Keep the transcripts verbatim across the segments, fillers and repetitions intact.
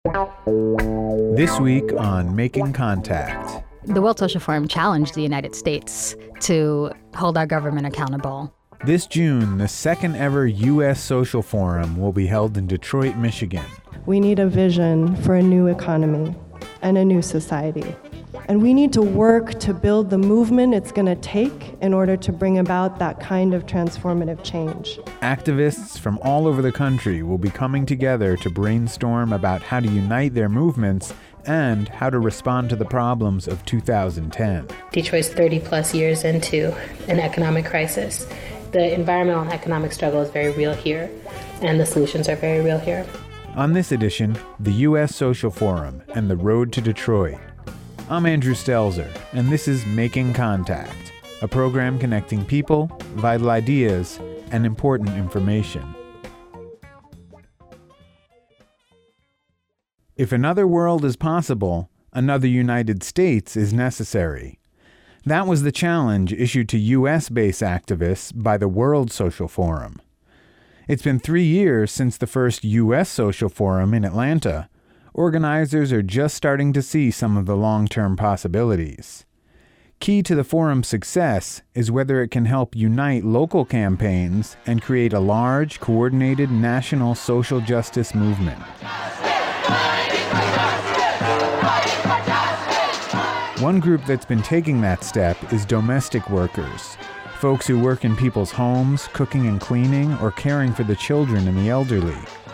This week on Making Contact. The World Social Forum challenged the United States to hold our government accountable. This June, the second ever U S Social Forum will be held in Detroit, Michigan. We need a vision for a new economy and a new society. And we need to work to build the movement it's going to take in order to bring about that kind of transformative change. Activists from all over the country will be coming together to brainstorm about how to unite their movements and how to respond to the problems of two thousand ten. Detroit's thirty plus years into an economic crisis. The environmental and economic struggle is very real here, and the solutions are very real here. On this edition, the U S Social Forum and the Road to Detroit. I'm Andrew Stelzer, and this is Making Contact, a program connecting people, vital ideas, and important information. If another world is possible, another United States is necessary. That was the challenge issued to U S-based activists by the World Social Forum. It's been three years since the first U S Social Forum in Atlanta. Organizers are just starting to see some of the long-term possibilities. Key to the forum's success is whether it can help unite local campaigns and create a large, coordinated national social justice movement. One group that's been taking that step is domestic workers, folks who work in people's homes, cooking and cleaning, or caring for the children and the elderly.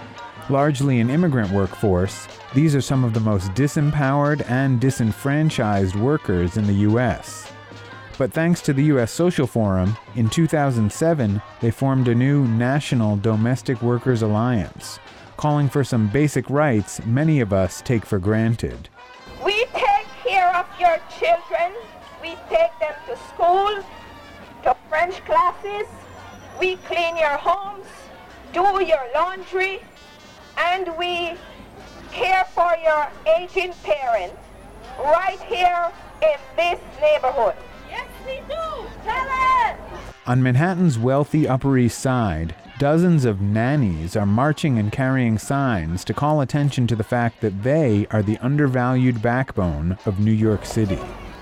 Largely an immigrant workforce, these are some of the most disempowered and disenfranchised workers in the U S. But thanks to the U S Social Forum, in two thousand seven, they formed a new National Domestic Workers Alliance, calling for some basic rights many of us take for granted. We take care of your children. We take them to school, to French classes. We clean your homes, do your laundry, and we care for your aging parents right here in this neighborhood. Yes, we do. Tell it! On Manhattan's wealthy Upper East Side, dozens of nannies are marching and carrying signs to call attention to the fact that they are the undervalued backbone of New York City.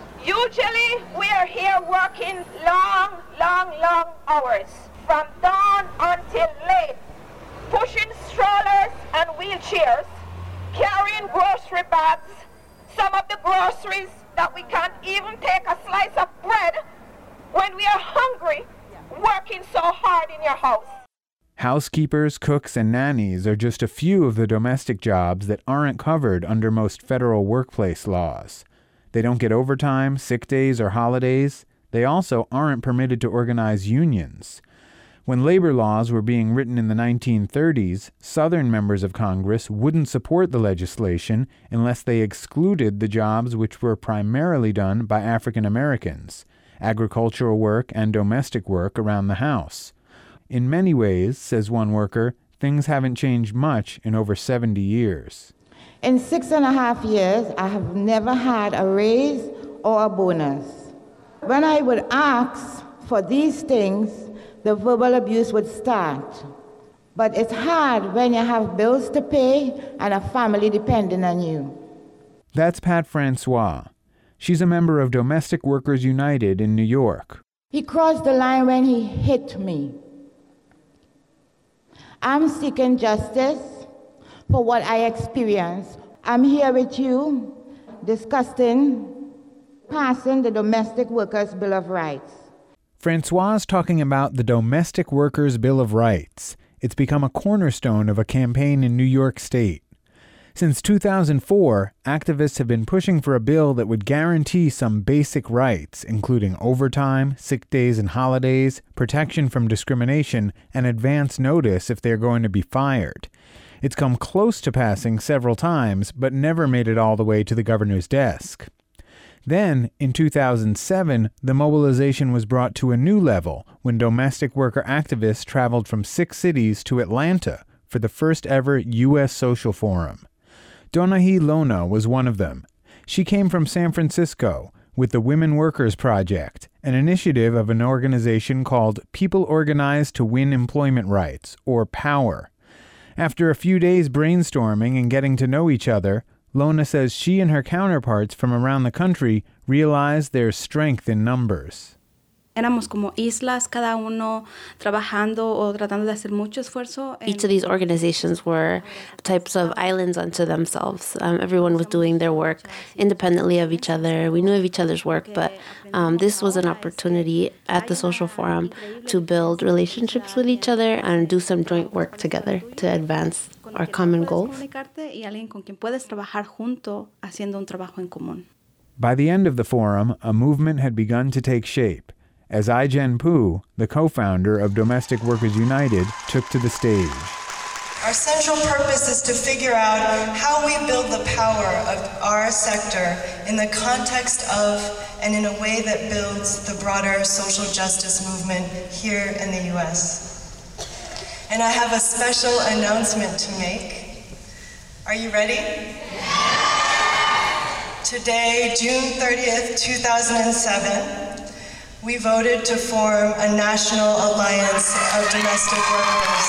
Usually, we are here working long, long, long hours, from dawn until late, pushing strollers and wheelchairs, carrying grocery bags, some of the groceries that we can't even take a slice of bread when we are hungry, working so hard in your house. Housekeepers, cooks, and nannies are just a few of the domestic jobs that aren't covered under most federal workplace laws. They don't get overtime, sick days, or holidays. They also aren't permitted to organize unions. When labor laws were being written in the nineteen thirties, Southern members of Congress wouldn't support the legislation unless they excluded the jobs which were primarily done by African Americans, agricultural work and domestic work around the house. In many ways, says one worker, things haven't changed much in over seventy years. In six and a half years, I have never had a raise or a bonus. When I would ask for these things, the verbal abuse would start. But it's hard when you have bills to pay and a family depending on you. That's Pat Francois. She's a member of Domestic Workers United in New York. He crossed the line when he hit me. I'm seeking justice for what I experienced. I'm here with you discussing passing the Domestic Workers Bill of Rights. Francois is talking about the Domestic Workers Bill of Rights. It's become a cornerstone of a campaign in New York State. Since two thousand four, activists have been pushing for a bill that would guarantee some basic rights, including overtime, sick days and holidays, protection from discrimination, and advance notice if they're going to be fired. It's come close to passing several times, but never made it all the way to the governor's desk. Then, in two thousand seven, the mobilization was brought to a new level when domestic worker activists traveled from six cities to Atlanta for the first ever U S Social Forum. Donahi Lona was one of them. She came from San Francisco with the Women Workers Project, an initiative of an organization called People Organized to Win Employment Rights, or POWER. After a few days brainstorming and getting to know each other, Lona says she and her counterparts from around the country realized there's strength in numbers. Éramos como islas, cada uno trabajando o tratando de hacer mucho esfuerzo. Each of these organizations were types of islands unto themselves. Um, everyone was doing their work independently of each other. We knew of each other's work, but um, this was an opportunity at the Social Forum to build relationships with each other and do some joint work together to advance our common goals. Y alguien con quien puedes trabajar junto haciendo un trabajo en común. By the end of the forum, a movement had begun to take shape, as Ai-jen Poo, the co-founder of Domestic Workers United, took to the stage. Our central purpose is to figure out how we build the power of our sector in the context of and in a way that builds the broader social justice movement here in the U S. And I have a special announcement to make. Are you ready? Today, June thirtieth, two thousand seven, we voted to form a national alliance of domestic workers.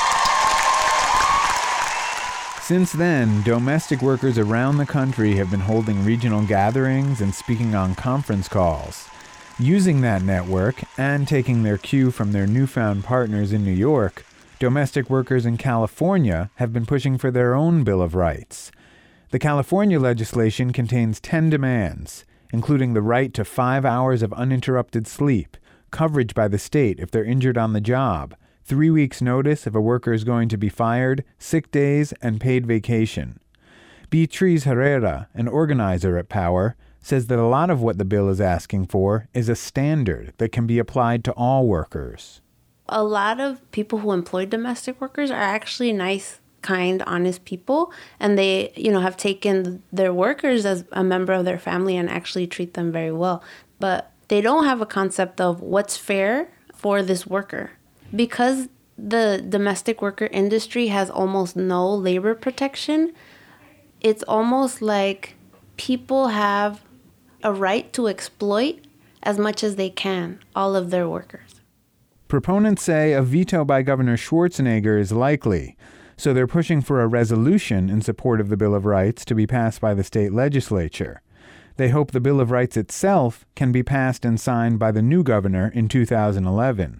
Since then, domestic workers around the country have been holding regional gatherings and speaking on conference calls. Using that network, and taking their cue from their newfound partners in New York, domestic workers in California have been pushing for their own Bill of Rights. The California legislation contains ten demands, including the right to five hours of uninterrupted sleep, coverage by the state if they're injured on the job, three weeks' notice if a worker is going to be fired, sick days, and paid vacation. Beatriz Herrera, an organizer at Power, says that a lot of what the bill is asking for is a standard that can be applied to all workers. A lot of people who employ domestic workers are actually nice, kind, honest people, and they, you know, have taken their workers as a member of their family and actually treat them very well. But they don't have a concept of what's fair for this worker. Because the domestic worker industry has almost no labor protection, it's almost like people have a right to exploit as much as they can all of their workers. Proponents say a veto by Governor Schwarzenegger is likely, so they're pushing for a resolution in support of the Bill of Rights to be passed by the state legislature. They hope the Bill of Rights itself can be passed and signed by the new governor in two thousand eleven.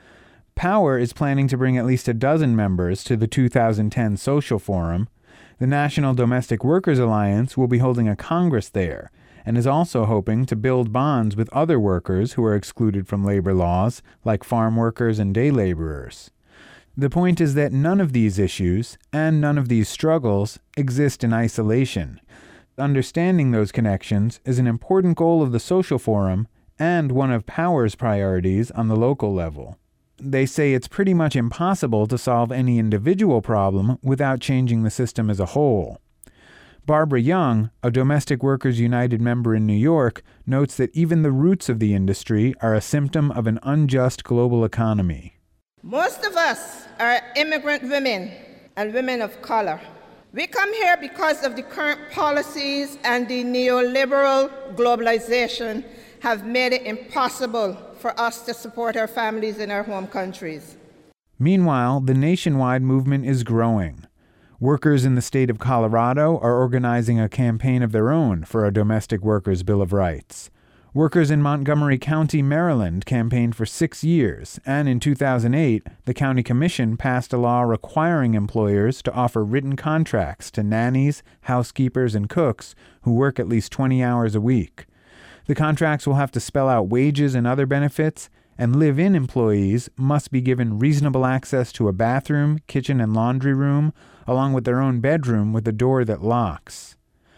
Power is planning to bring at least a dozen members to the two thousand ten Social Forum. The National Domestic Workers Alliance will be holding a congress there, and is also hoping to build bonds with other workers who are excluded from labor laws, like farm workers and day laborers. The point is that none of these issues, and none of these struggles, exist in isolation. Understanding those connections is an important goal of the Social Forum and one of Power's priorities on the local level. They say it's pretty much impossible to solve any individual problem without changing the system as a whole. Barbara Young, a Domestic Workers United member in New York, notes that even the roots of the industry are a symptom of an unjust global economy. Most of us are immigrant women and women of color. We come here because of the current policies and the neoliberal globalization have made it impossible for us to support our families in our home countries. Meanwhile, the nationwide movement is growing. Workers in the state of Colorado are organizing a campaign of their own for a Domestic Workers' Bill of Rights. Workers in Montgomery County, Maryland campaigned for six years, and in two thousand eight, the county commission passed a law requiring employers to offer written contracts to nannies, housekeepers, and cooks who work at least twenty hours a week. The contracts will have to spell out wages and other benefits, and live-in employees must be given reasonable access to a bathroom, kitchen, and laundry room, along with their own bedroom with a door that locks.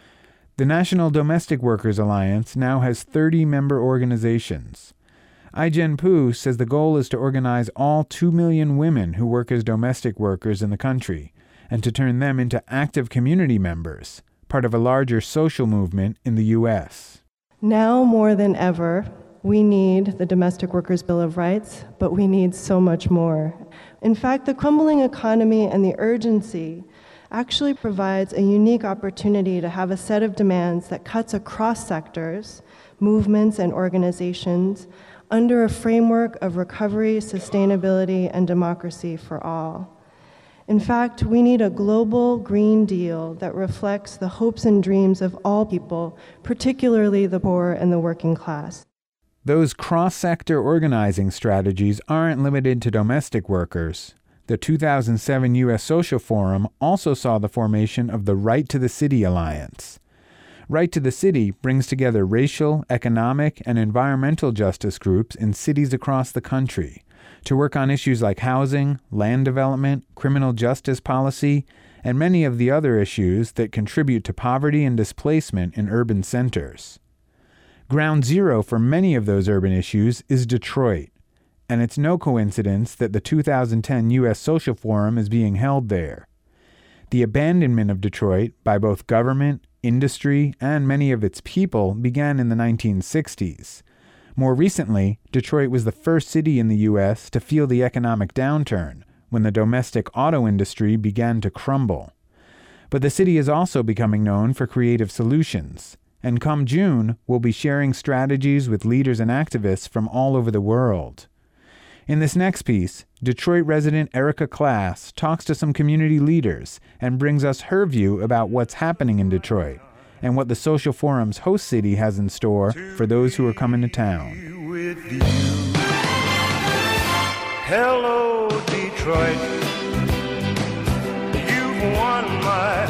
The National Domestic Workers Alliance now has thirty member organizations. Ai-jen Poo says the goal is to organize all two million women who work as domestic workers in the country, and to turn them into active community members, part of a larger social movement in the U S. Now more than ever, we need the Domestic Workers' Bill of Rights, but we need so much more. In fact, the crumbling economy and the urgency actually provides a unique opportunity to have a set of demands that cuts across sectors, movements, and organizations under a framework of recovery, sustainability, and democracy for all. In fact, we need a global Green Deal that reflects the hopes and dreams of all people, particularly the poor and the working class. Those cross-sector organizing strategies aren't limited to domestic workers. The two thousand seven U S Social Forum also saw the formation of the Right to the City Alliance. Right to the City brings together racial, economic, and environmental justice groups in cities across the country to work on issues like housing, land development, criminal justice policy, and many of the other issues that contribute to poverty and displacement in urban centers. Ground zero for many of those urban issues is Detroit, and it's no coincidence that the two thousand ten U S Social Forum is being held there. The abandonment of Detroit by both government, industry, and many of its people began in the nineteen sixties. More recently, Detroit was the first city in the U S to feel the economic downturn when the domestic auto industry began to crumble. But the city is also becoming known for creative solutions, and come June, we'll be sharing strategies with leaders and activists from all over the world. In this next piece, Detroit resident Erica Klass talks to some community leaders and brings us her view about what's happening in Detroit and what the Social Forum's host city has in store for those who are coming to town. Hello, Detroit. You've won my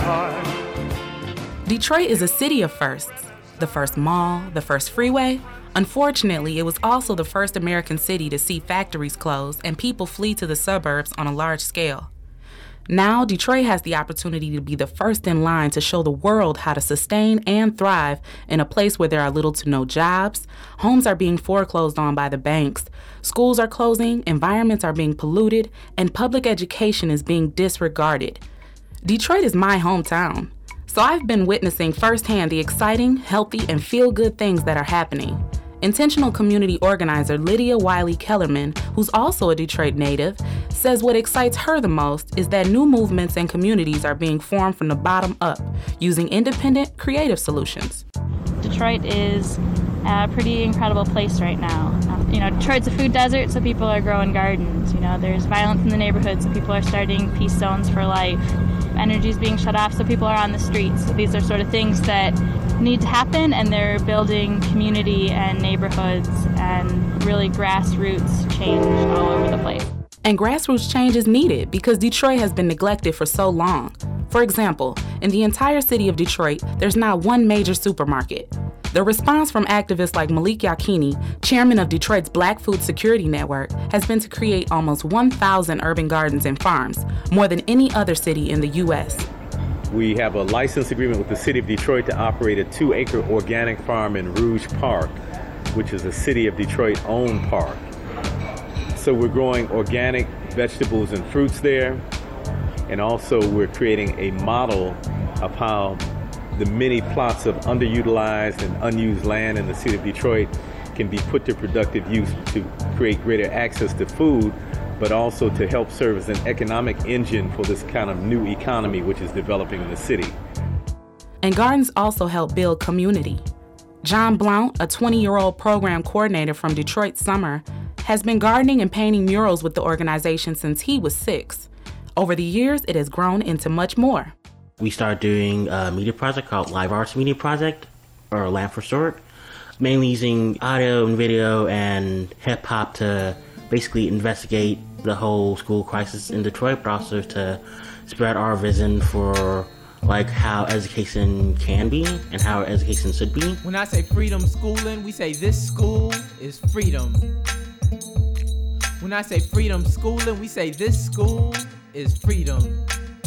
heart. Detroit is a city of firsts. The first mall, the first freeway. Unfortunately, it was also the first American city to see factories close and people flee to the suburbs on a large scale. Now, Detroit has the opportunity to be the first in line to show the world how to sustain and thrive in a place where there are little to no jobs, homes are being foreclosed on by the banks, schools are closing, environments are being polluted, and public education is being disregarded. Detroit is my hometown, so I've been witnessing firsthand the exciting, healthy, and feel-good things that are happening. Intentional community organizer Lydia Wiley Kellerman, who's also a Detroit native, says what excites her the most is that new movements and communities are being formed from the bottom up, using independent, creative solutions. Detroit is a pretty incredible place right now. Um, you know, Detroit's a food desert, so people are growing gardens. You know, there's violence in the neighborhood, so people are starting peace zones for life. Energy's being shut off, so people are on the streets. So these are sort of things that need to happen, and they're building community and neighborhoods and really grassroots change all over the place. And grassroots change is needed because Detroit has been neglected for so long. For example, in the entire city of Detroit, there's not one major supermarket. The response from activists like Malik Yakini, chairman of Detroit's Black Food Security Network, has been to create almost one thousand urban gardens and farms, more than any other city in the U S We have a license agreement with the city of Detroit to operate a two-acre organic farm in Rouge Park, which is a city of Detroit-owned park. So we're growing organic vegetables and fruits there, and also we're creating a model of how the many plots of underutilized and unused land in the city of Detroit can be put to productive use to create greater access to food, but also to help serve as an economic engine for this kind of new economy which is developing in the city. And gardens also help build community. John Blount, a twenty-year-old program coordinator from Detroit Summer, has been gardening and painting murals with the organization since he was six. Over the years, it has grown into much more. We started doing a media project called Live Arts Media Project, or Lamp for Short, mainly using audio and video and hip-hop to basically investigate the whole school crisis in Detroit, but also to spread our vision for like how education can be and how education should be. When I say freedom schooling, we say this school is freedom. When I say freedom schooling, we say this school is freedom.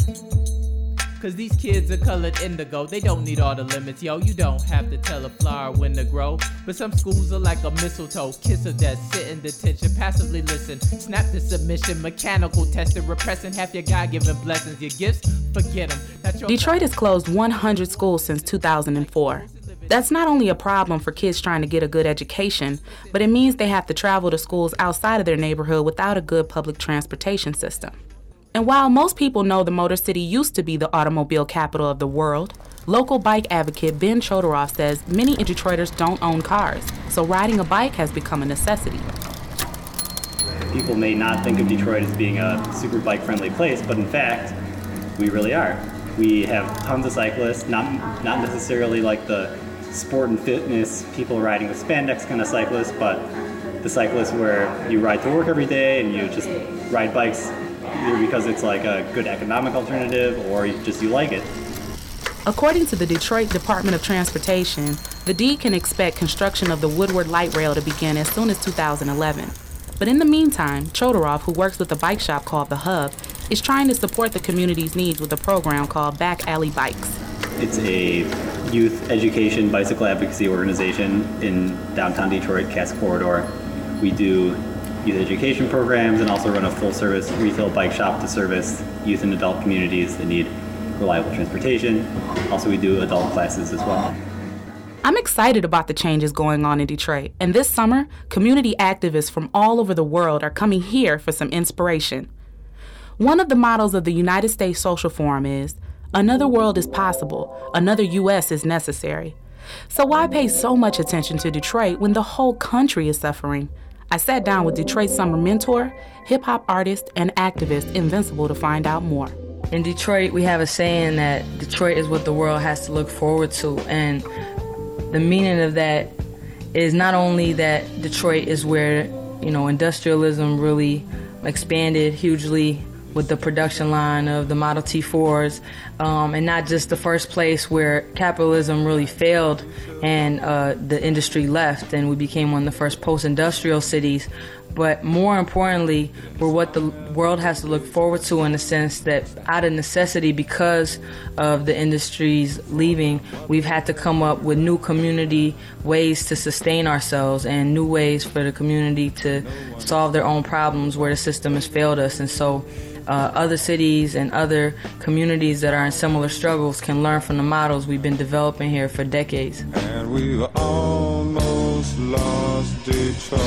Cause these kids are colored indigo, they don't need all the limits, yo. You don't have to tell a flower when to grow. But some schools are like a mistletoe, kiss of death, sit in detention, passively listen, snap to submission, mechanical testing, repressing half your God-given blessings. Your gifts, forget them. Detroit has closed one hundred schools since two thousand four. That's not only a problem for kids trying to get a good education, but it means they have to travel to schools outside of their neighborhood without a good public transportation system. And while most people know the Motor City used to be the automobile capital of the world, local bike advocate Ben Chodoroff says many Detroiters don't own cars, so riding a bike has become a necessity. people may not think of Detroit as being a super bike-friendly place, but in fact, we really are. We have tons of cyclists, not not necessarily like the sport and fitness people riding with spandex kind of cyclists, but the cyclists where you ride to work every day and you just ride bikes either because it's like a good economic alternative or you just you like it. According to the Detroit Department of Transportation, the D can expect construction of the Woodward Light Rail to begin as soon as two thousand eleven. But in the meantime, Chodorov, who works with a bike shop called The Hub, is trying to support the community's needs with a program called Back Alley Bikes. It's a youth education bicycle advocacy organization in downtown Detroit, Cass Corridor. We do youth education programs and also run a full-service retail bike shop to service youth and adult communities that need reliable transportation. Also, we do adult classes as well. I'm excited about the changes going on in Detroit, and this summer, community activists from all over the world are coming here for some inspiration. One of the mottos of the United States Social Forum is, "Another world is possible, another U S is necessary." So why pay so much attention to Detroit when the whole country is suffering? I sat down with Detroit summer mentor, hip-hop artist, and activist Invincible to find out more. In Detroit, we have a saying that Detroit is what the world has to look forward to, and the meaning of that is not only that Detroit is where, you know, industrialism really expanded hugely with the production line of the Model T fours, um, and not just the first place where capitalism really failed and uh, the industry left and we became one of the first post-industrial cities, but more importantly, we're what the world has to look forward to in the sense that out of necessity, because of the industry's leaving, we've had to come up with new community ways to sustain ourselves and new ways for the community to solve their own problems where the system has failed us. And so uh, other cities and other communities that are in similar struggles can learn from the models we've been developing here for decades. And we've almost lost Detroit.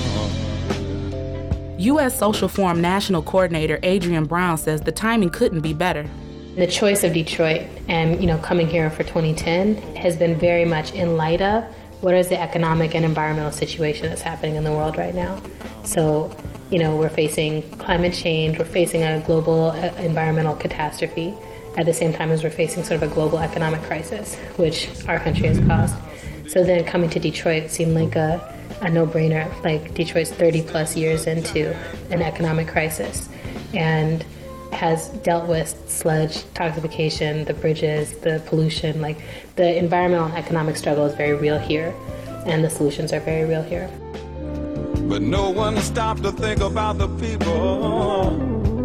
U S Social Forum National Coordinator Adrienne Brown says the timing couldn't be better. The choice of Detroit and, you know, coming here for twenty ten has been very much in light of what is the economic and environmental situation that's happening in the world right now. So, you know, we're facing climate change, we're facing a global environmental catastrophe at the same time as we're facing sort of a global economic crisis, which our country has caused. So then coming to Detroit seemed like a a no-brainer. Like, Detroit's thirty plus years into an economic crisis and has dealt with sludge, toxification, the bridges, the pollution. Like, the environmental and economic struggle is very real here, and the solutions are very real here. But no one stopped to think about the people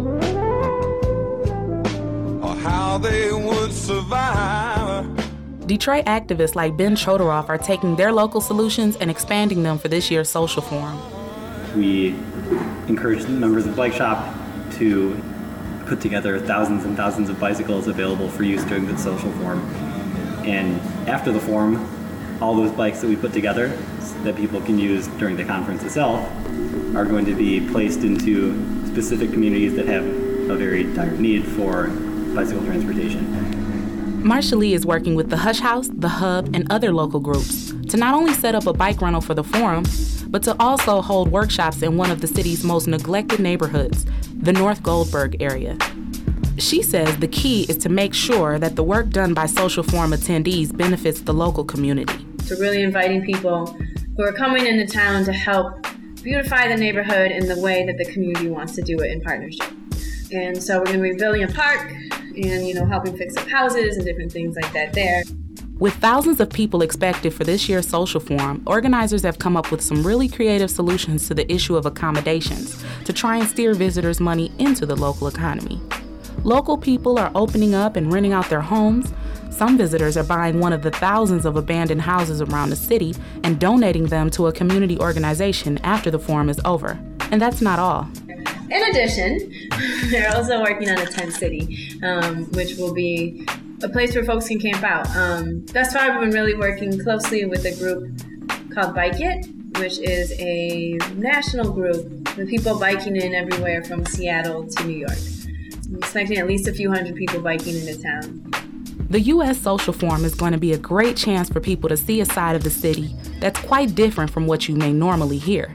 or how they would survive. Detroit activists like Ben Chodorov are taking their local solutions and expanding them for this year's Social Forum. We encourage members of the bike shop to put together thousands and thousands of bicycles available for use during the Social Forum. And after the forum, all those bikes that we put together that people can use during the conference itself are going to be placed into specific communities that have a very dire need for bicycle transportation. Marsha Lee is working with the Hush House, the Hub, and other local groups to not only set up a bike rental for the forum, but to also hold workshops in one of the city's most neglected neighborhoods, the North Goldberg area. She says the key is to make sure that the work done by Social Forum attendees benefits the local community. So really inviting people who are coming into town to help beautify the neighborhood in the way that the community wants to do it in partnership. And so we're going to be building a park and, you know, helping fix up houses and different things like that there. With thousands of people expected for this year's Social Forum, organizers have come up with some really creative solutions to the issue of accommodations to try and steer visitors' money into the local economy. Local people are opening up and renting out their homes. Some visitors are buying one of the thousands of abandoned houses around the city and donating them to a community organization after the forum is over. And that's not all. In addition, they're also working on a tent city, um, which will be a place where folks can camp out. Um, thus far, we've been really working closely with a group called Bike It, which is a national group with people biking in everywhere from Seattle to New York. I'm expecting at least a few hundred people biking into town. The U S Social Forum is going to be a great chance for people to see a side of the city that's quite different from what you may normally hear.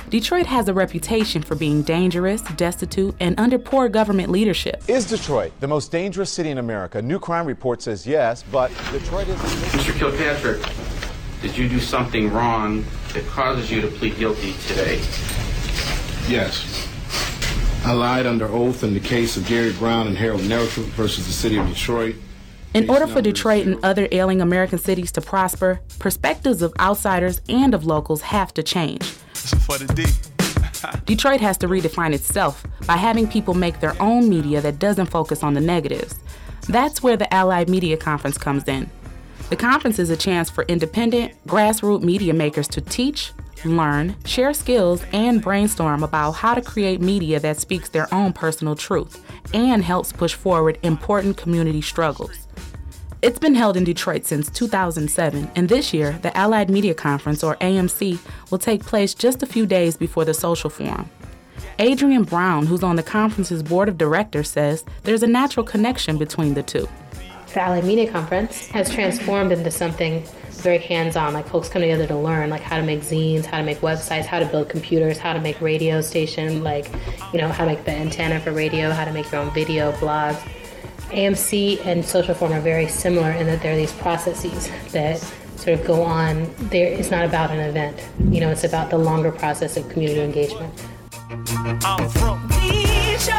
Detroit has a reputation for being dangerous, destitute, and under poor government leadership. Is Detroit the most dangerous city in America? New crime report says yes, but Detroit is... Mister Kilpatrick, did you do something wrong that causes you to plead guilty today? Yes. I lied under oath in the case of Jerry Brown and Harold Narrowfoot versus the city of Detroit. In order for Detroit and other ailing American cities to prosper, perspectives of outsiders and of locals have to change. For the D. Detroit has to redefine itself by having people make their own media that doesn't focus on the negatives. That's where the Allied Media Conference comes in. The conference is a chance for independent, grassroots media makers to teach, learn, share skills, and brainstorm about how to create media that speaks their own personal truth and helps push forward important community struggles. It's been held in Detroit since two thousand seven, and this year, the Allied Media Conference, or A M C, will take place just a few days before the Social Forum. Adrienne Brown, who's on the conference's board of directors, says there's a natural connection between the two. The Allied Media Conference has transformed into something very hands-on, like folks come together to learn like how to make zines, how to make websites, how to build computers, how to make radio station, like, you know, how to make the antenna for radio, how to make your own video, blogs. A M C and Social Forum are very similar in that there are these processes that sort of go on. There, it's not about an event. You know, it's about the longer process of community engagement. I'm from Detroit,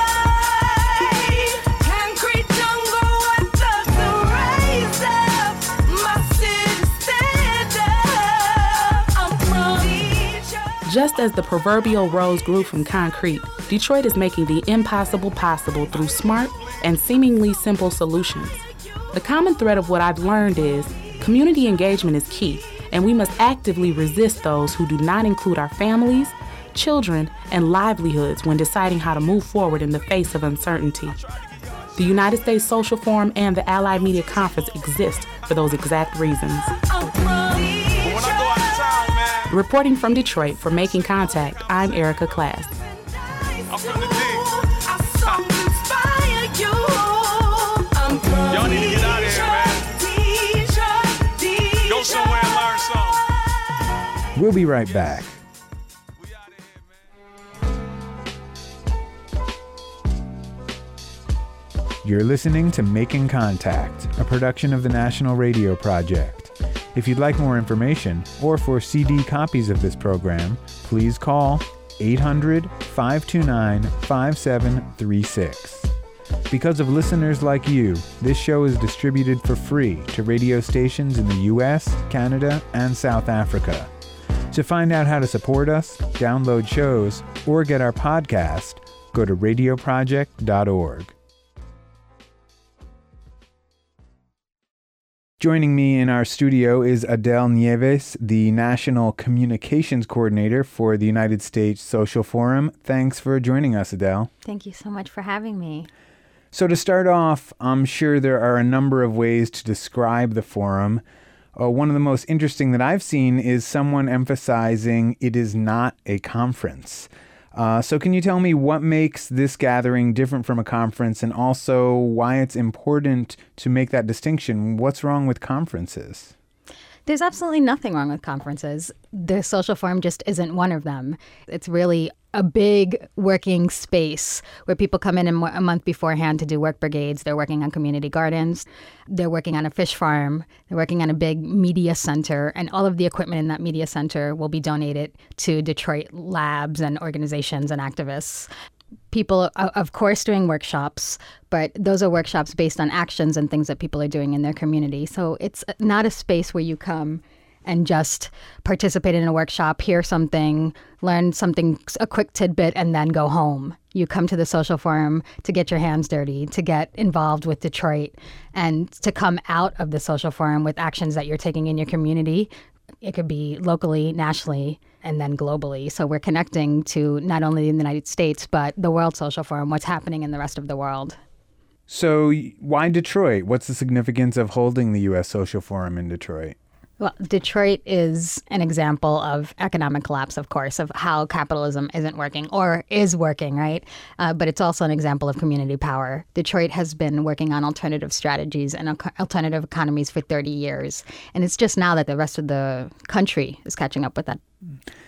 concrete jungle, what does the raise up? My city stand up. I'm from Detroit. Just as the proverbial rose grew from concrete, Detroit is making the impossible possible through smart and seemingly simple solutions. The common thread of what I've learned is community engagement is key, and we must actively resist those who do not include our families, children, and livelihoods when deciding how to move forward in the face of uncertainty. The United States Social Forum and the Allied Media Conference exist for those exact reasons. Reporting from Detroit for Making Contact, I'm Erica Class. I'm from the D. Y'all need to get out of here, man. Go somewhere and learn something. We'll be right back. You're listening to Making Contact, a production of the National Radio Project. If you'd like more information or for C D copies of this program, please call eight hundred, five two nine, five seven three six. Because of listeners like you, this show is distributed for free to radio stations in the U S, Canada, and South Africa. To find out how to support us, download shows, or get our podcast, go to radio project dot org. Joining me in our studio is Adele Nieves, the National Communications Coordinator for the United States Social Forum. Thanks for joining us, Adele. Thank you so much for having me. So to start off, I'm sure there are a number of ways to describe the forum. Uh, one of the most interesting that I've seen is someone emphasizing it is not a conference. Uh, so can you tell me what makes this gathering different from a conference, and also why it's important to make that distinction? What's wrong with conferences? There's absolutely nothing wrong with conferences. The Social Forum just isn't one of them. It's really a big working space where people come in a month beforehand to do work brigades. They're working on community gardens. They're working on a fish farm. They're working on a big media center. And all of the equipment in that media center will be donated to Detroit labs and organizations and activists. People, of course, doing workshops, but those are workshops based on actions and things that people are doing in their community. So it's not a space where you come and just participate in a workshop, hear something, learn something, a quick tidbit, and then go home. You come to the Social Forum to get your hands dirty, to get involved with Detroit, and to come out of the Social Forum with actions that you're taking in your community. It could be locally, nationally, and then globally. So we're connecting to not only the United States, but the World Social Forum, what's happening in the rest of the world. So why Detroit? What's the significance of holding the U S Social Forum in Detroit? Well, Detroit is an example of economic collapse, of course, of how capitalism isn't working or is working, right? Uh, but it's also an example of community power. Detroit has been working on alternative strategies and alternative economies for thirty years. And it's just now that the rest of the country is catching up with that.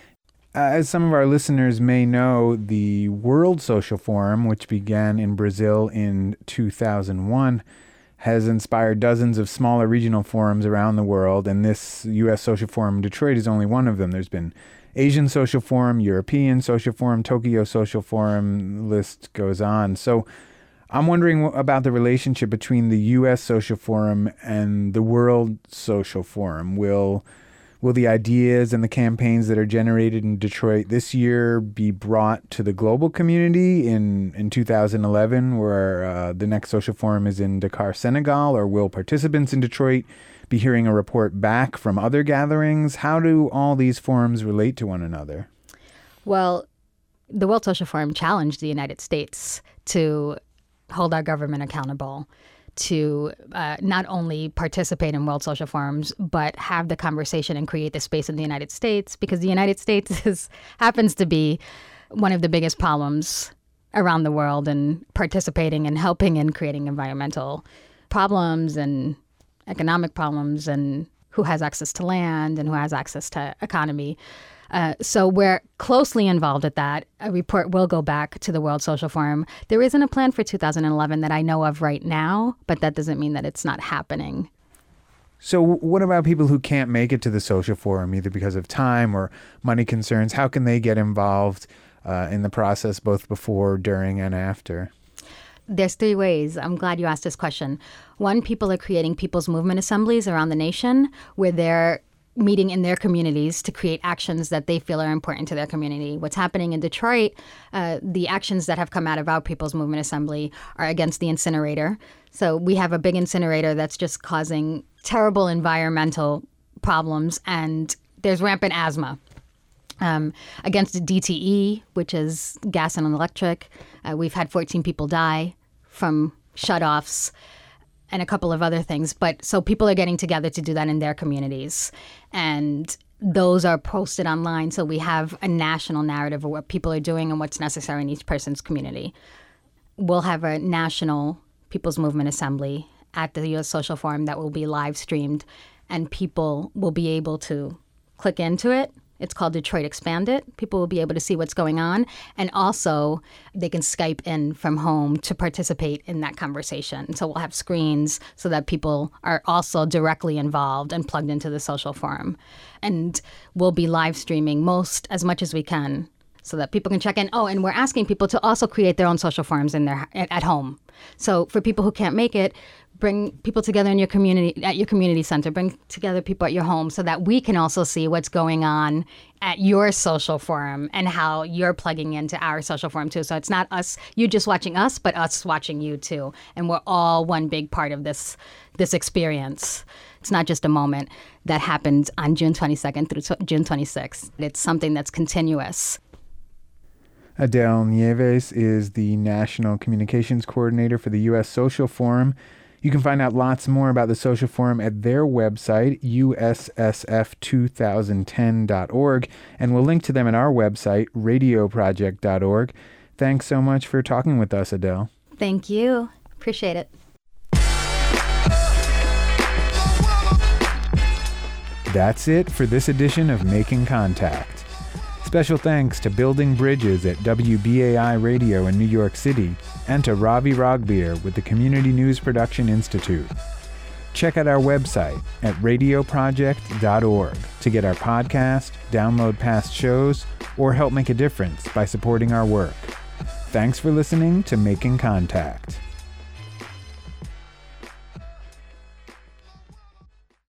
As some of our listeners may know, the World Social Forum, which began in Brazil in two thousand one, has inspired dozens of smaller regional forums around the world, and this U S Social Forum in Detroit is only one of them. There's been Asian Social Forum, European Social Forum, Tokyo Social Forum, the list goes on. So I'm wondering about the relationship between the U S Social Forum and the World Social Forum. Will Will the ideas and the campaigns that are generated in Detroit this year be brought to the global community in, in two thousand eleven, where uh, the next social forum is in Dakar, Senegal? Or will participants in Detroit be hearing a report back from other gatherings? How do all these forums relate to one another? Well, the World Social Forum challenged the United States to hold our government accountable, to uh, not only participate in World Social Forums, but have the conversation and create the space in the United States, because the United States is, happens to be one of the biggest problems around the world in participating and helping in creating environmental problems and economic problems, and who has access to land and who has access to economy. Uh, so we're closely involved at that. A report will go back to the World Social Forum. There isn't a plan for two thousand eleven that I know of right now, but that doesn't mean that it's not happening. So what about people who can't make it to the Social Forum, either because of time or money concerns? How can they get involved uh, in the process, both before, during, and after? There's three ways. I'm glad you asked this question. One, people are creating people's movement assemblies around the nation where they're meeting in their communities to create actions that they feel are important to their community. What's happening in Detroit, uh, the actions that have come out of our People's Movement Assembly are against the incinerator. So we have a big incinerator that's just causing terrible environmental problems, and there's rampant asthma. Um, against D T E, which is gas and electric, uh, we've had fourteen people die from shutoffs, and a couple of other things. But so people are getting together to do that in their communities. And those are posted online. So we have a national narrative of what people are doing and what's necessary in each person's community. We'll have a national People's Movement Assembly at the U S Social Forum that will be live streamed, and people will be able to click into it. It's called Detroit Expanded. People will be able to see what's going on. And also, they can Skype in from home to participate in that conversation. So we'll have screens so that people are also directly involved and plugged into the social forum. And we'll be live streaming most, as much as we can, so that people can check in. Oh, and we're asking people to also create their own social forums in their at home. So for people who can't make it, bring people together in your community, at your community center, bring together people at your home so that we can also see what's going on at your social forum and how you're plugging into our social forum too. So it's not us, you just watching us, but us watching you too. And we're all one big part of this this experience. It's not just a moment that happened on June twenty-second through June twenty-sixth. It's something that's continuous. Adele Nieves is the National Communications Coordinator for the U S Social Forum. You can find out lots more about the Social Forum at their website, U S S F two thousand ten dot org, and we'll link to them at our website, radio project dot org. Thanks so much for talking with us, Adele. Thank you. Appreciate it. That's it for this edition of Making Contact. Special thanks to Building Bridges at W B A I Radio in New York City, and to Ravi Ragbeer with the Community News Production Institute. Check out our website at radio project dot org to get our podcast, download past shows, or help make a difference by supporting our work. Thanks for listening to Making Contact.